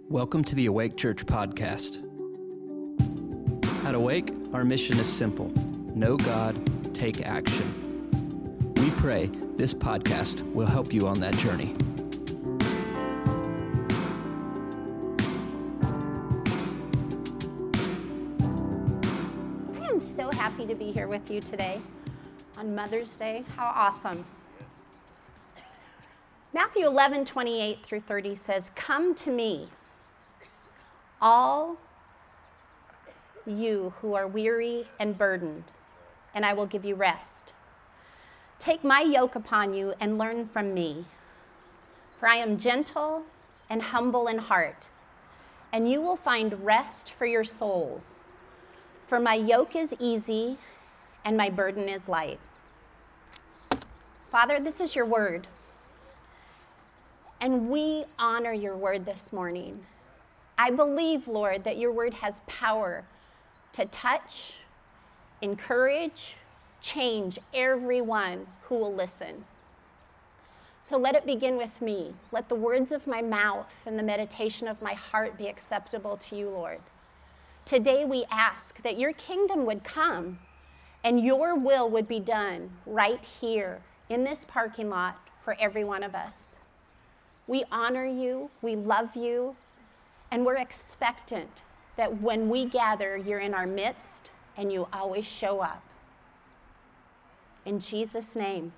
Welcome to the Awake Church podcast. At Awake, our mission is simple: know God, take action. We pray this podcast will help you on that journey. I am so happy to be here with you today on Mother's Day. How awesome. Matthew 11:28 through 30 says, "Come to me, all you who are weary and burdened, and I will give you rest. Take my yoke upon you and learn from me, for I am gentle and humble in heart, and you will find rest for your souls. For my yoke is easy and my burden is light." Father, this is your word, and we honor your word this morning. I believe, Lord, that your word has power to touch, encourage, change everyone who will listen. So let it begin with me. Let the words of my mouth and the meditation of my heart be acceptable to you, Lord. Today we ask that your kingdom would come and your will would be done right here in this parking lot for every one of us. We honor you, we love you, and we're expectant that when we gather, you're in our midst and you always show up. In Jesus' name.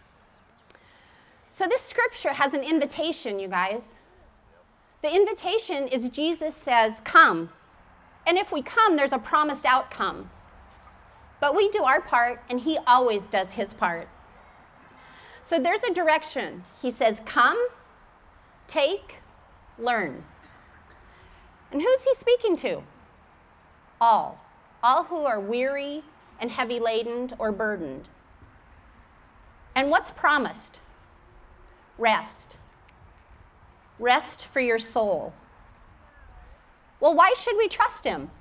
So this scripture has an invitation, you guys. The invitation is Jesus says, come. And if we come, there's a promised outcome. But we do our part, and he always does his part. So there's a direction. He says, come, take, learn. And who's he speaking to? All who are weary and heavy laden or burdened. And what's promised? Rest. Rest for your soul. Well, why should we trust him?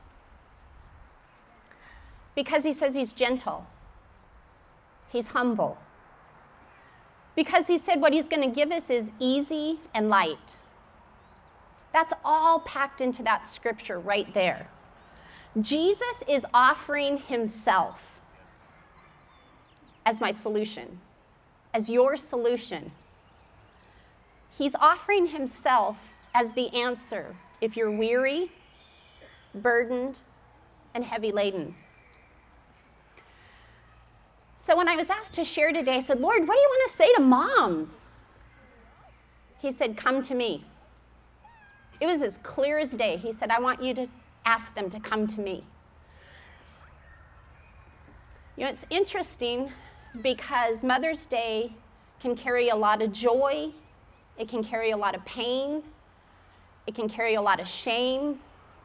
Because he says he's gentle. He's humble. Because he said what he's going to give us is easy and light. That's all packed into that scripture right there. Jesus is offering himself as my solution, as your solution. He's offering himself as the answer if you're weary, burdened, and heavy laden. So when I was asked to share today, I said, Lord, what do you want to say to moms? He said, come to me. It was as clear as day. He said, I want you to ask them to come to me. You know, it's interesting because Mother's Day can carry a lot of joy. It can carry a lot of pain. It can carry a lot of shame.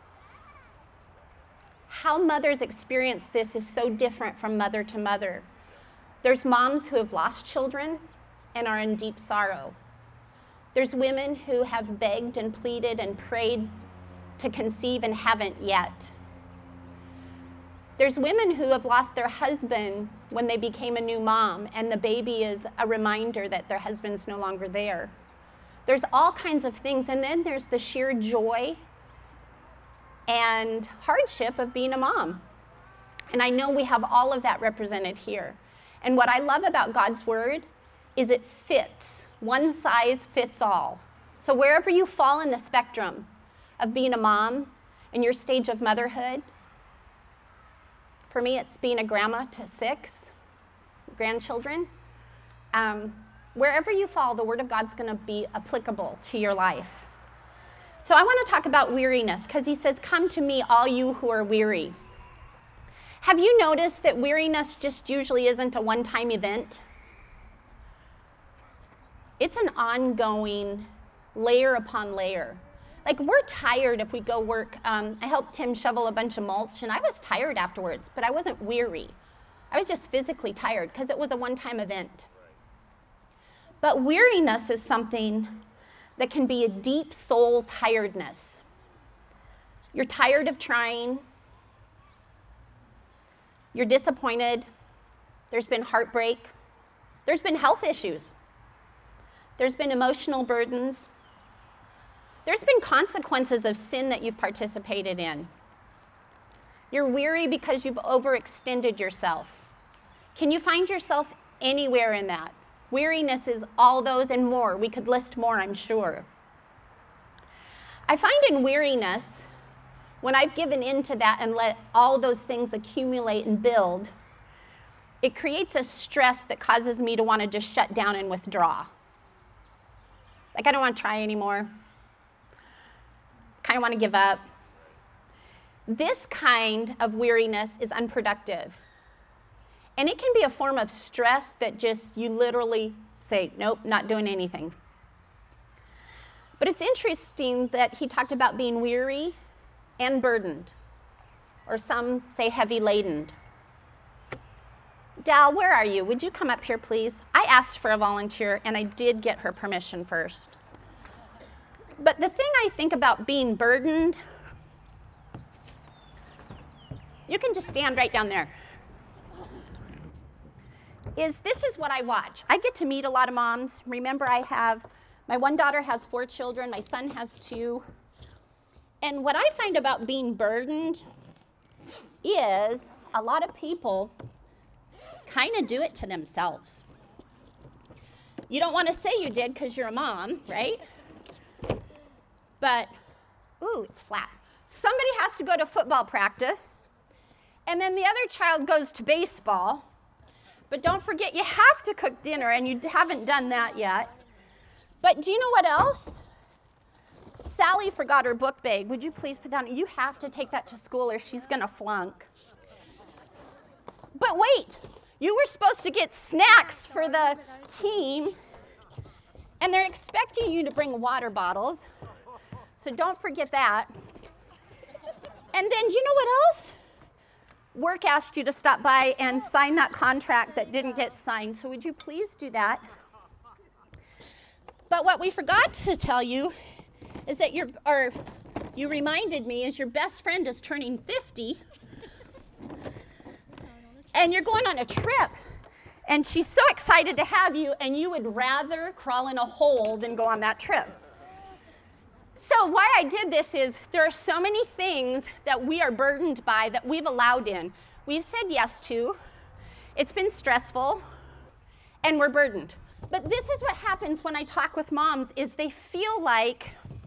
How mothers experience this is so different from mother to mother. There's moms who have lost children and are in deep sorrow. There's women who have begged and pleaded and prayed to conceive and haven't yet. There's women who have lost their husband when they became a new mom, and the baby is a reminder that their husband's no longer there. There's all kinds of things, and then there's the sheer joy and hardship of being a mom. And I know we have all of that represented here. And what I love about God's word is it fits. One size fits all. So wherever you fall in the spectrum of being a mom in your stage of motherhood, for me it's being a grandma to 6 grandchildren, wherever you fall, the word of God's going to be applicable to your life. So I want to talk about weariness because he says, come to me, all you who are weary. Have you noticed that weariness just usually isn't a one-time event? It's an ongoing layer upon layer. Like, we're tired if we go work. I helped Tim shovel a bunch of mulch, and I was tired afterwards, but I wasn't weary. I was just physically tired because it was a one-time event. But weariness is something that can be a deep soul tiredness. You're tired of trying. You're disappointed. There's been heartbreak. There's been health issues. There's been emotional burdens. There's been consequences of sin that you've participated in. You're weary because you've overextended yourself. Can you find yourself anywhere in that? Weariness is all those and more. We could list more, I'm sure. I find in weariness, when I've given in to that and let all those things accumulate and build, it creates a stress that causes me to want to just shut down and withdraw. Like, I don't want to try anymore. Kind of want to give up. This kind of weariness is unproductive. And it can be a form of stress that just you literally say, nope, not doing anything. But it's interesting that he talked about being weary and burdened, or some say heavy laden. Dal, where are you? Would you come up here, please? I asked for a volunteer, and I did get her permission first. But the thing I think about being burdened, you can just stand right down there, is this is what I watch. I get to meet a lot of moms. Remember, my one daughter has 4 children, my son has 2. And what I find about being burdened is a lot of people kind of do it to themselves. You don't want to say you did because you're a mom, right? But, ooh, it's flat. Somebody has to go to football practice, and then the other child goes to baseball. But don't forget, you have to cook dinner, and you haven't done that yet. But do you know what else? Sally forgot her book bag. Would you please put down? You have to take that to school, or she's going to flunk. But wait, you were supposed to get snacks for the team, and they're expecting you to bring water bottles. So don't forget that. And then, you know what else? Work asked you to stop by and sign that contract that didn't get signed. So would you please do that? But what we forgot to tell you is that you reminded me is your best friend is turning 50. And you're going on a trip. And she's so excited to have you, and you would rather crawl in a hole than go on that trip. So why I did this is there are so many things that we are burdened by that we've allowed in. We've said yes to. It's been stressful, and we're burdened. But this is what happens when I talk with moms is they feel like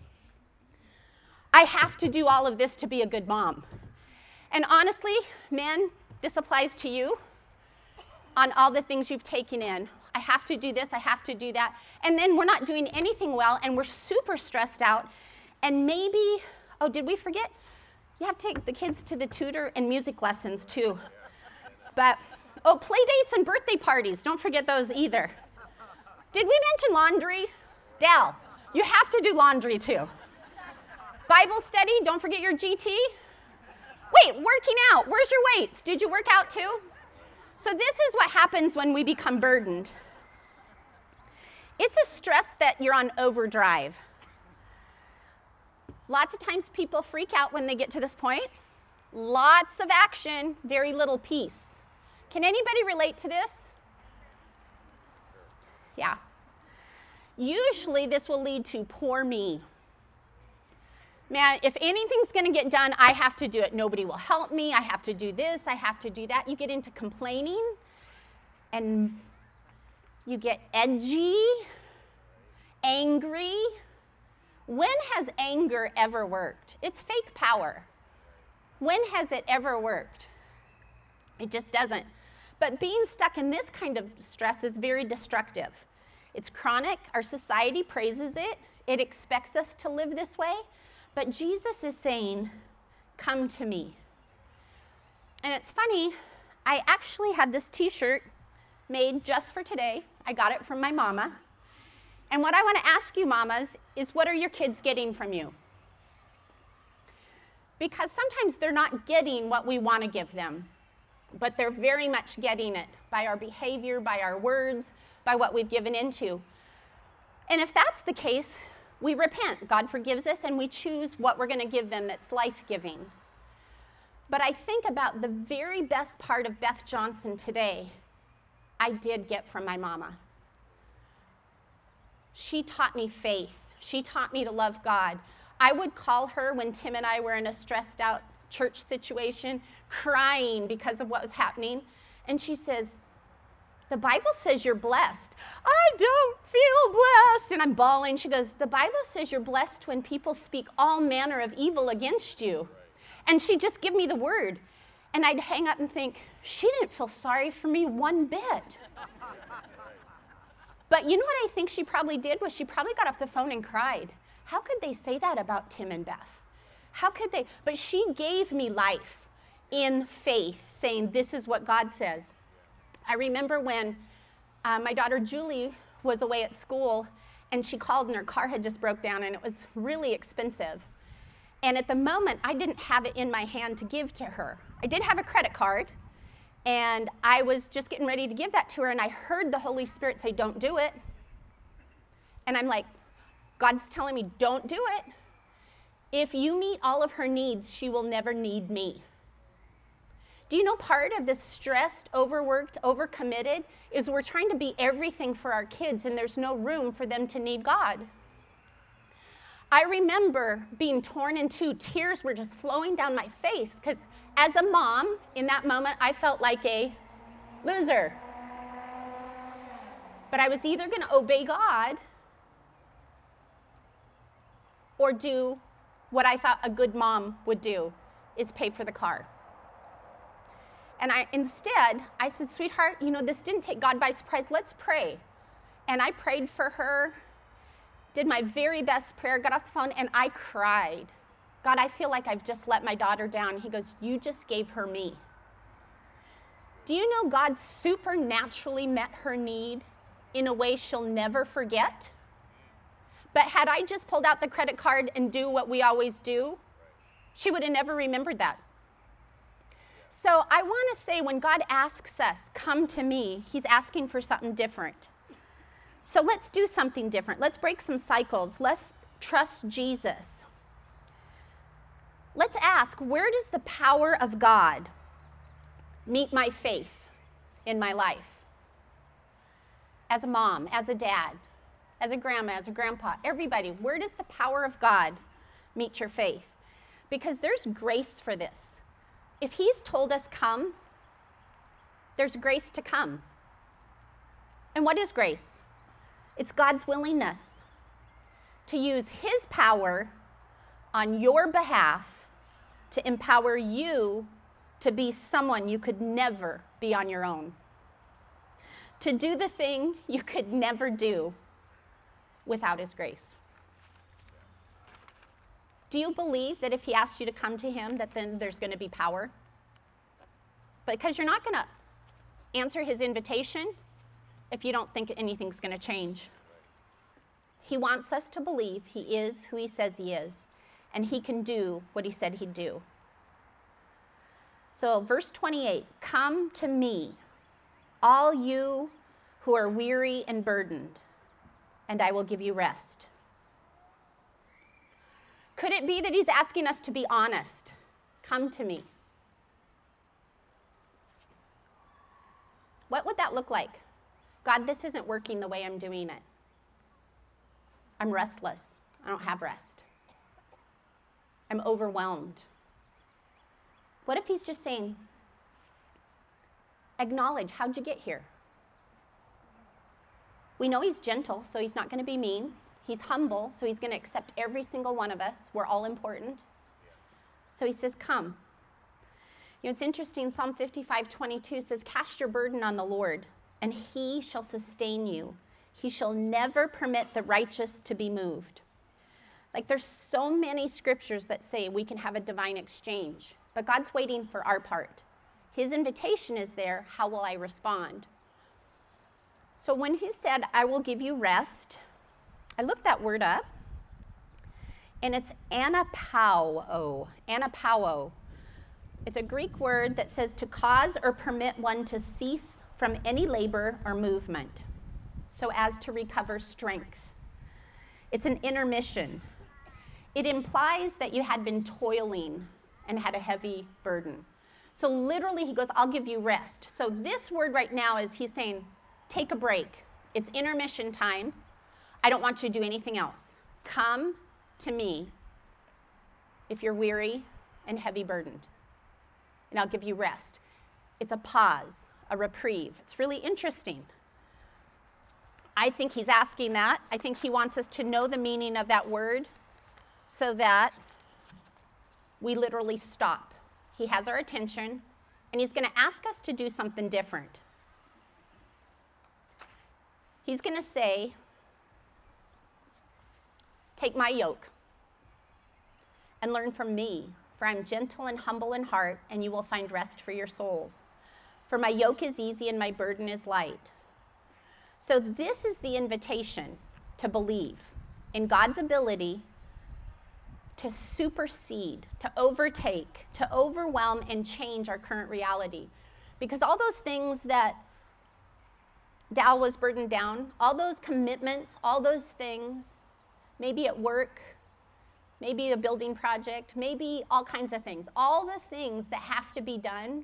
I have to do all of this to be a good mom. And honestly, men, this applies to you on all the things you've taken in. I have to do this, I have to do that. And then we're not doing anything well, and we're super stressed out. And maybe, oh, did we forget? You have to take the kids to the tutor and music lessons too. But, oh, play dates and birthday parties. Don't forget those either. Did we mention laundry? Dal, you have to do laundry too. Bible study, don't forget your GT. Wait, working out, where's your weights? Did you work out too? So this is what happens when we become burdened. It's a stress that you're on overdrive. Lots of times people freak out when they get to this point. Lots of action, very little peace. Can anybody relate to this? Yeah. Usually this will lead to poor me. Man, if anything's going to get done, I have to do it. Nobody will help me. I have to do this. I have to do that. You get into complaining, and you get edgy, angry. When has anger ever worked? It's fake power. When has it ever worked? It just doesn't. But being stuck in this kind of stress is very destructive. It's chronic. Our society praises it. It expects us to live this way. But Jesus is saying, come to me. And it's funny, I actually had this t-shirt made just for today. I got it from my mama. And what I want to ask you, mamas, is what are your kids getting from you? Because sometimes they're not getting what we want to give them, but they're very much getting it by our behavior, by our words, by what we've given into. And if that's the case, we repent. God forgives us, and we choose what we're going to give them that's life-giving. But I think about the very best part of Beth Johnson today, I did get from my mama. She taught me faith. She taught me to love God. I would call her when Tim and I were in a stressed out church situation, crying because of what was happening. And she says, the Bible says you're blessed. I don't feel blessed. And I'm bawling. She goes, the Bible says you're blessed when people speak all manner of evil against you. And she'd just give me the word. And I'd hang up and think, she didn't feel sorry for me one bit. But you know what I think she probably did was she probably got off the phone and cried. How could they say that about Tim and Beth? How could they? But she gave me life in faith, saying this is what God says. I remember when my daughter Julie was away at school, and she called and her car had just broke down, and it was really expensive. And at the moment, I didn't have it in my hand to give to her. I did have a credit card, and I was just getting ready to give that to her, and I heard the Holy Spirit say, don't do it. And I'm like, God's telling me, don't do it. If you meet all of her needs, she will never need me. Do you know part of this stressed, overworked, overcommitted is we're trying to be everything for our kids, and there's no room for them to need God. I remember being torn in two. Tears were just flowing down my face because as a mom, in that moment, I felt like a loser. But I was either going to obey God or do what I thought a good mom would do, is pay for the car. And instead, I said, sweetheart, this didn't take God by surprise. Let's pray. And I prayed for her, did my very best prayer, got off the phone, and I cried. God, I feel like I've just let my daughter down. He goes, you just gave her me. Do you know God supernaturally met her need in a way she'll never forget? But had I just pulled out the credit card and do what we always do, she would have never remembered that. So I want to say when God asks us, come to me, he's asking for something different. So let's do something different. Let's break some cycles. Let's trust Jesus. Let's ask, where does the power of God meet my faith in my life? As a mom, as a dad, as a grandma, as a grandpa, everybody, where does the power of God meet your faith? Because there's grace for this. If he's told us come, there's grace to come. And what is grace? It's God's willingness to use his power on your behalf to empower you to be someone you could never be on your own. To do the thing you could never do without his grace. Do you believe that if he asks you to come to him, that then there's going to be power? Because you're not going to answer his invitation if you don't think anything's going to change. He wants us to believe he is who he says he is, and he can do what he said he'd do. So verse 28, come to me, all you who are weary and burdened, and I will give you rest. Could it be that he's asking us to be honest? Come to me. What would that look like? God, this isn't working the way I'm doing it. I'm restless. I don't have rest. I'm overwhelmed. What if he's just saying, acknowledge, how'd you get here? We know he's gentle, so he's not going to be mean. He's humble, so he's going to accept every single one of us. We're all important. So he says, come. It's interesting, Psalm 55:22 says, cast your burden on the Lord, and he shall sustain you. He shall never permit the righteous to be moved. Like there's so many scriptures that say we can have a divine exchange, but God's waiting for our part. His invitation is there. How will I respond? So when he said, I will give you rest, I looked that word up, and it's anapauo. Anapauo. It's a Greek word that says to cause or permit one to cease from any labor or movement, so as to recover strength. It's an intermission. It implies that you had been toiling and had a heavy burden. So literally he goes, I'll give you rest. So this word right now is he's saying, take a break. It's intermission time. I don't want you to do anything else. Come to me if you're weary and heavy burdened, and I'll give you rest. It's a pause, a reprieve. It's really interesting. I think he's asking that. I think he wants us to know the meaning of that word so that we literally stop. He has our attention, and he's going to ask us to do something different. He's going to say, take my yoke and learn from me, for I'm gentle and humble in heart, and you will find rest for your souls. For my yoke is easy and my burden is light. So this is the invitation to believe in God's ability to supersede, to overtake, to overwhelm, and change our current reality. Because all those things that Dal was burdened down, all those commitments, all those things, maybe at work, maybe a building project, maybe all kinds of things, all the things that have to be done,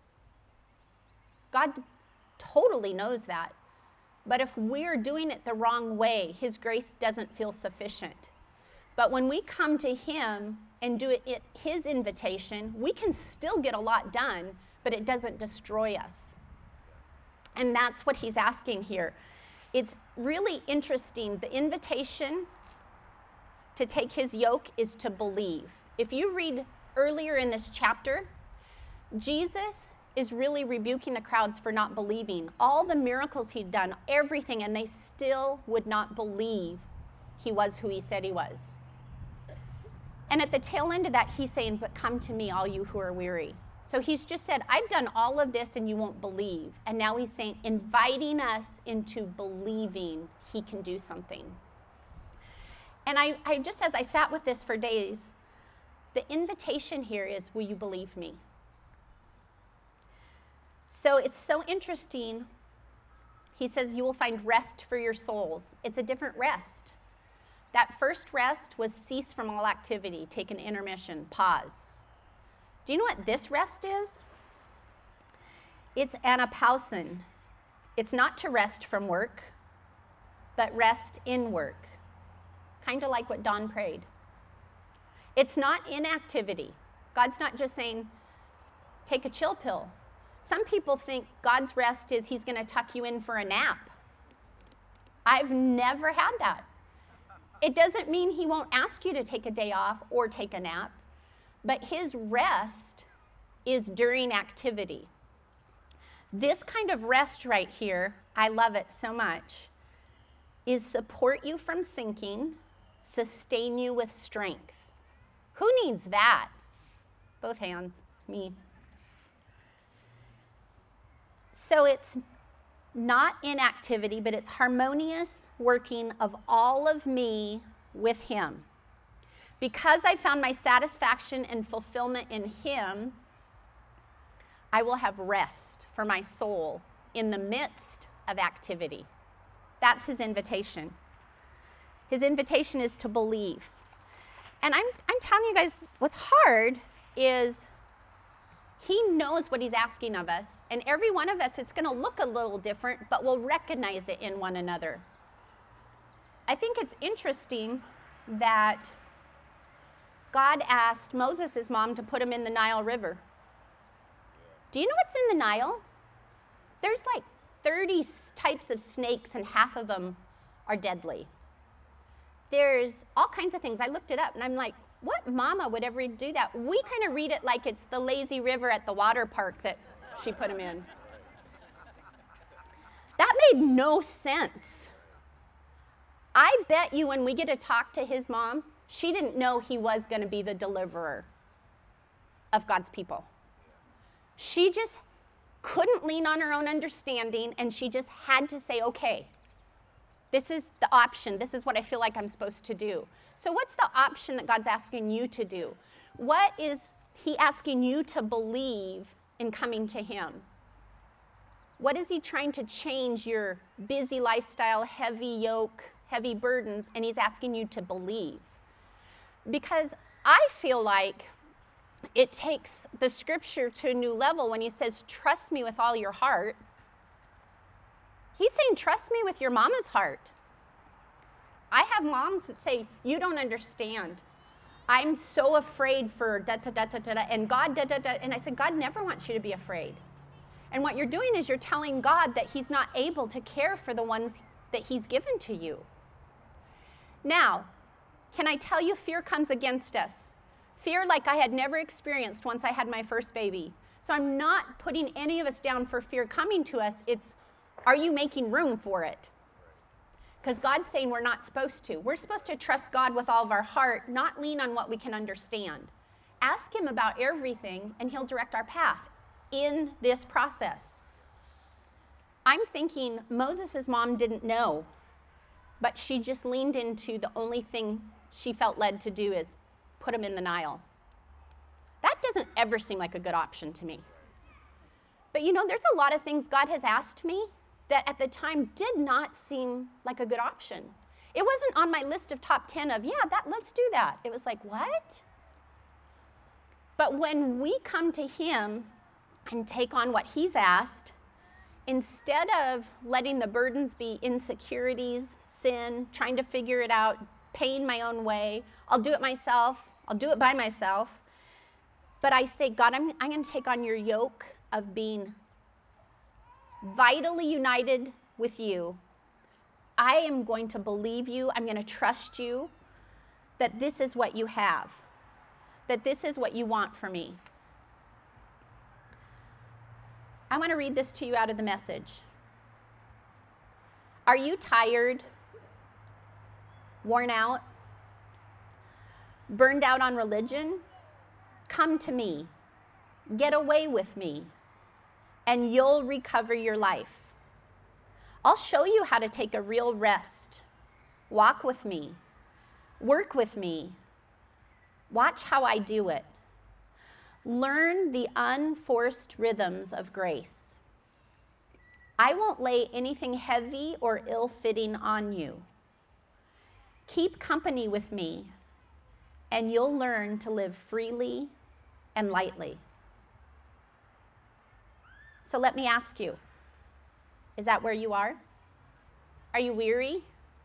God totally knows that. But if we're doing it the wrong way, his grace doesn't feel sufficient. But when we come to him and do it at his invitation, we can still get a lot done, but it doesn't destroy us. And that's what he's asking here. It's really interesting. The invitation to take his yoke is to believe. If you read earlier in this chapter, Jesus is really rebuking the crowds for not believing. All the miracles he'd done, everything, and they still would not believe he was who he said he was. And at the tail end of that, he's saying, but come to me, all you who are weary. So he's just said, I've done all of this and you won't believe. And now he's saying, inviting us into believing he can do something. And I just, as I sat with this for days, the invitation here is, will you believe me? So it's so interesting. He says, you will find rest for your souls. It's a different rest. That first rest was cease from all activity, take an intermission, pause. Do you know what this rest is? It's anapausin. It's not to rest from work, but rest in work. Kind of like what Don prayed. It's not inactivity. God's not just saying, take a chill pill. Some people think God's rest is he's going to tuck you in for a nap. I've never had that. It doesn't mean he won't ask you to take a day off or take a nap, but his rest is during activity. This kind of rest right here, I love it so much, is support you from sinking, sustain you with strength. Who needs that? Both hands, me. So it's not inactivity, but it's harmonious working of all of me with him. Because I found my satisfaction and fulfillment in him, I will have rest for my soul in the midst of activity. That's his invitation. His invitation is to believe. And I'm telling you guys, what's hard is he knows what he's asking of us, and every one of us, it's going to look a little different, but we'll recognize it in one another. I think it's interesting that God asked Moses' mom to put him in the Nile River. Do you know what's in the Nile? There's like 30 types of snakes, and half of them are deadly. There's all kinds of things. I looked it up, and I'm like, what mama would ever do that? We kind of read it like it's the lazy river at the water park that she put him in. That made no sense. I bet you when we get to talk to his mom, she didn't know he was going to be the deliverer of God's people. She just couldn't lean on her own understanding, and she just had to say, okay, this is the option. This is what I feel like I'm supposed to do. So what's the option that God's asking you to do? What is he asking you to believe in coming to him? What is he trying to change your busy lifestyle, heavy yoke, heavy burdens, and he's asking you to believe? Because I feel like it takes the scripture to a new level when he says, trust me with all your heart. He's saying, trust me with your mama's heart. I have moms that say, you don't understand. I'm so afraid for da-da-da-da-da, and God da-da-da. And I said, God never wants you to be afraid. And what you're doing is you're telling God that he's not able to care for the ones that he's given to you. Now, can I tell you, fear comes against us. Fear like I had never experienced once I had my first baby. So I'm not putting any of us down for fear coming to us. It's, are you making room for it? Because God's saying we're not supposed to. We're supposed to trust God with all of our heart, not lean on what we can understand. Ask him about everything, and he'll direct our path in this process. I'm thinking Moses' mom didn't know, but she just leaned into the only thing she felt led to do is put him in the Nile. That doesn't ever seem like a good option to me. But you know, there's a lot of things God has asked me that at the time did not seem like a good option. It wasn't on my list of top 10 of, let's do that. It was like, what? But when we come to him and take on what he's asked, instead of letting the burdens be insecurities, sin, trying to figure it out, paying my own way, I'll do it myself, I'll do it by myself. But I say, God, I'm going to take on your yoke of being vitally united with you. I am going to believe you. I'm going to trust you that this is what you have, that this is what you want for me. I want to read this to you out of the Message. Are you tired, worn out, burned out on religion? Come to me. Get away with me, and you'll recover your life. I'll show you how to take a real rest. Walk with me. Work with me. Watch how I do it. Learn the unforced rhythms of grace. I won't lay anything heavy or ill-fitting on you. Keep company with me, and you'll learn to live freely and lightly. So let me ask you, is that where you are? Are you weary?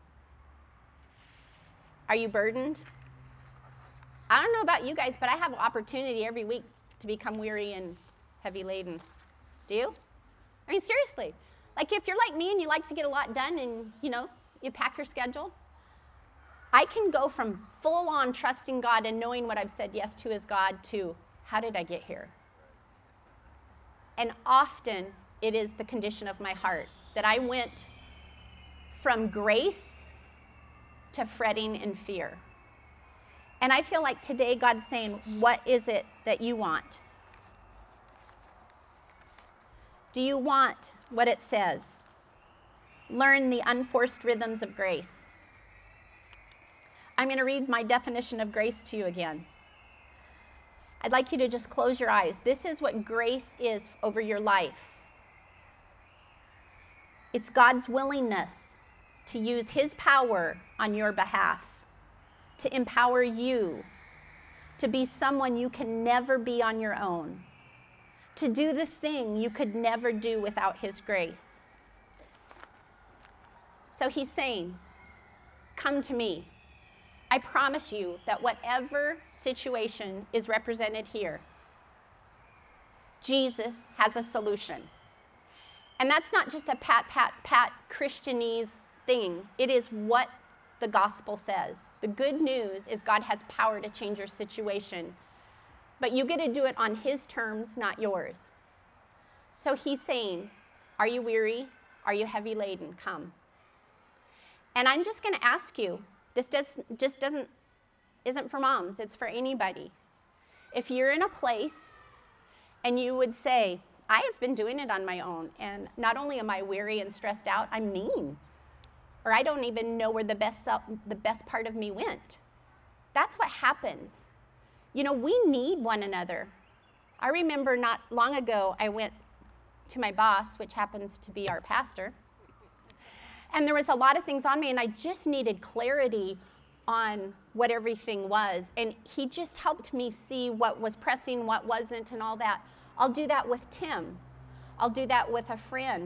Are you burdened? I don't know about you guys, but I have an opportunity every week to become weary and heavy laden. Do you? I mean, seriously. Like if you're like me and you like to get a lot done and, you pack your schedule, I can go from full on trusting God and knowing what I've said yes to is God to how did I get here? And often it is the condition of my heart that I went from grace to fretting and fear. And I feel like today God's saying, what is it that you want? Do you want what it says? Learn the unforced rhythms of grace. I'm going to read my definition of grace to you again. I'd like you to just close your eyes. This is what grace is over your life. It's God's willingness to use his power on your behalf, to empower you to be someone you can never be on your own, to do the thing you could never do without his grace. So he's saying, come to me. I promise you that whatever situation is represented here, Jesus has a solution. And that's not just a pat Christianese thing. It is what the gospel says. The good news is God has power to change your situation, but you get to do it on his terms, not yours. So he's saying, are you weary? Are you heavy laden? Come. And I'm just going to ask you, this isn't for moms, it's for anybody. If you're in a place and you would say, I have been doing it on my own, and not only am I weary and stressed out, I'm mean. Or I don't even know where the best part of me went. That's what happens. We need one another. I remember not long ago, I went to my boss, which happens to be our pastor, and there was a lot of things on me, and I just needed clarity on what everything was. And he just helped me see what was pressing, what wasn't, and all that. I'll do that with Tim. I'll do that with a friend.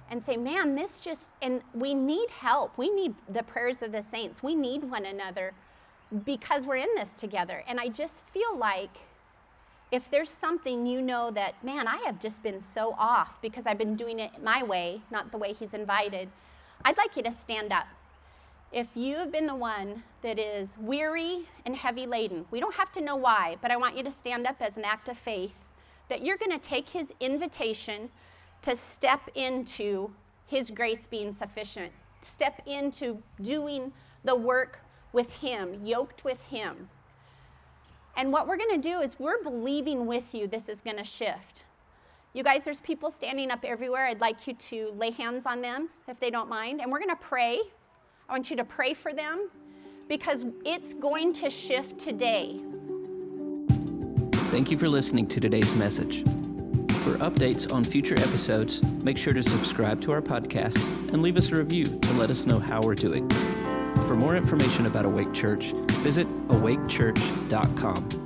and say, man, and we need help. We need the prayers of the saints. We need one another because we're in this together. And I just feel like if there's something that, man, I have just been so off because I've been doing it my way, not the way he's invited, I'd like you to stand up. If you have been the one that is weary and heavy laden, we don't have to know why, but I want you to stand up as an act of faith that you're going to take his invitation to step into his grace being sufficient, step into doing the work with him, yoked with him. And what we're going to do is we're believing with you this is going to shift. You guys, there's people standing up everywhere. I'd like you to lay hands on them if they don't mind. And we're going to pray. I want you to pray for them because it's going to shift today. Thank you for listening to today's message. For updates on future episodes, make sure to subscribe to our podcast and leave us a review to let us know how we're doing. For more information about Awake Church, visit awakechurch.com.